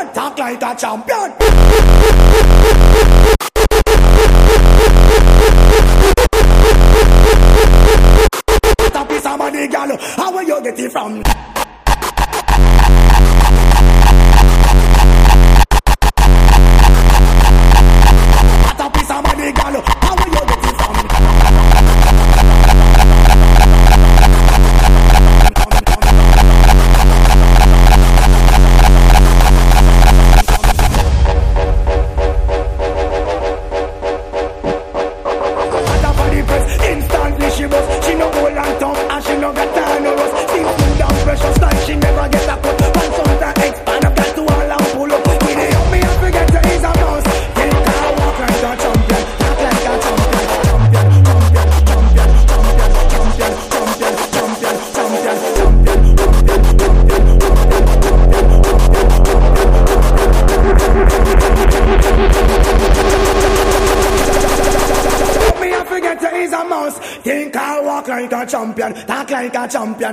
talk like a champion. Top is some money, girl. How will you get it from? Top is some money, girl. How will you get it from? Instantly she was, she no go long tongue and she no got time no rust. Things move down precious like she never get a cut. Once sometimes expand up that to all and pull up. With it up me I forget to ease a mouse. Think I walk like a champion, talk like a champion. Think I walk like a champion, talk like a champion.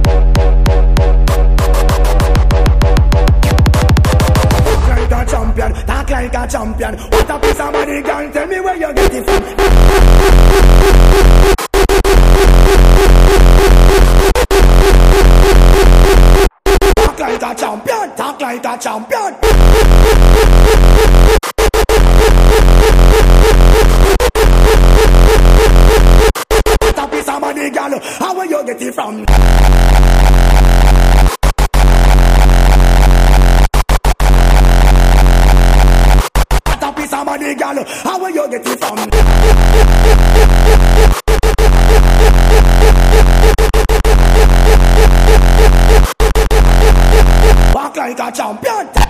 Walk like a champion, talk like a champion. What a piece of money, girl, tell me where you get it from. Talk like a champion, talk like a champion. Girl, how will you get it from? What a piece of money, girl, how will you get it from? Walk like a champion.